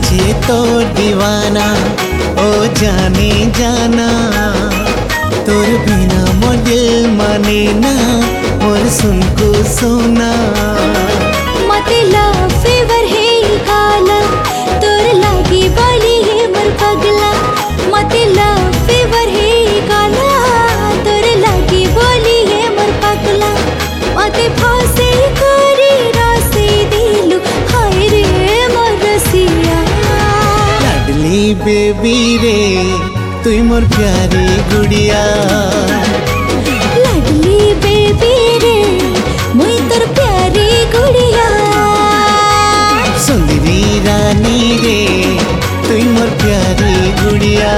जे तो दीवाना ओ जाने जाना तोर बिना मोर दिल माने ना मोर सुन को सोना मते लव फेवर है काला तोर लागी बाली है मोर पगला मते लव फेवर है काला तोर लागी बाली है मोर पगला मते फांसे करी रासे दिलु हाय रे मोर रसिया लाडली बेबी रे तुई मोर प्यारी गुड़िया लाडली बेबी रे मुई तोर प्यारी गुड़िया सुंदरी रानी रे तुई मोर प्यारी गुड़िया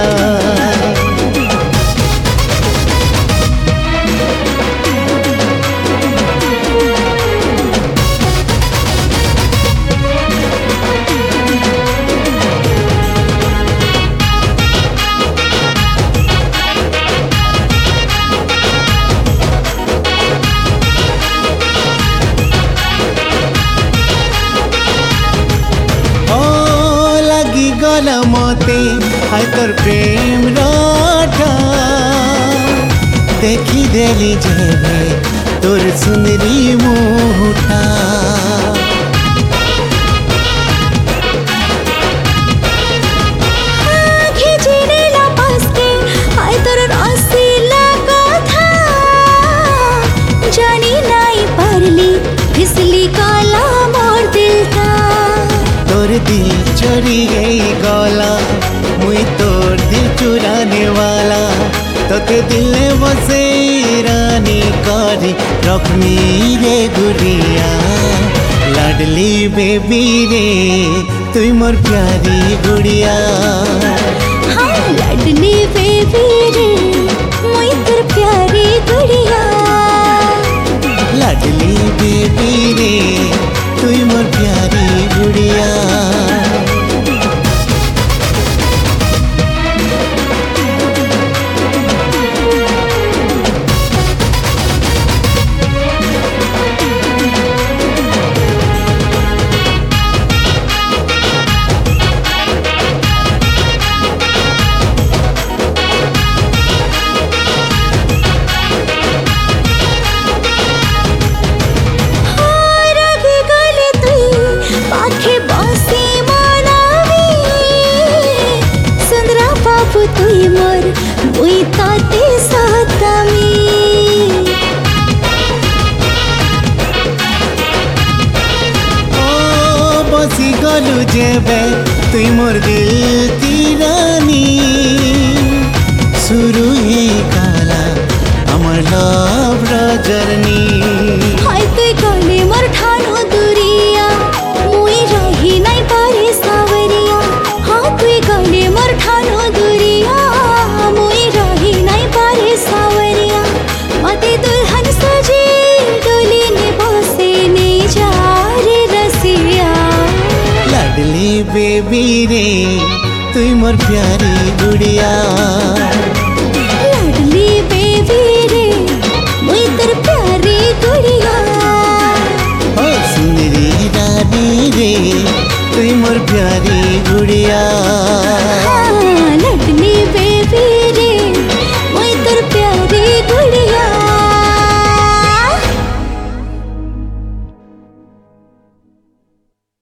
गला मते हाय तोर प्रेम राठा देखी देली जेबे तोर सुंदरी मुहटा खिचड़ेला पासके हाय तोर रसिला कथा जानी नाई पारली फिसली काला मोर दिल था तोर दिल चोरी गई गला मुई तोर दिल चुराने वाला तोते दिल में बसे रानी करी रखनी रे गुड़िया लाडली बेबी रे तुई मोर प्यारी गुड़िया हाँ लाडली बेबी रे मुई तोर प्यारी गुड़िया लाडली बेबी रे तुई मोर प्यारी गुड़िया तुई मोर मुई ताते सातामी ओ बसी गलु जेबे तुई मोर दिल तीरानी शुरू ही काला हमर लव जर्नी हाय तुई गले मोर ठानो दुरिया मुई रही नहीं पारे सावरिया हाँ तुई गले मोर ठानो दुरिया मुई रही नहीं पारे सावरिया मते दुल्हन सजे डोली ने बसे ने जा रे रसिया लाडली बेबी रे तुई मोर प्यारी गुड़िया लाडली बेबी रे मुई तोर प्यारी गुड़िया ओ सुंदरी रानी रे तुई मोर प्यारी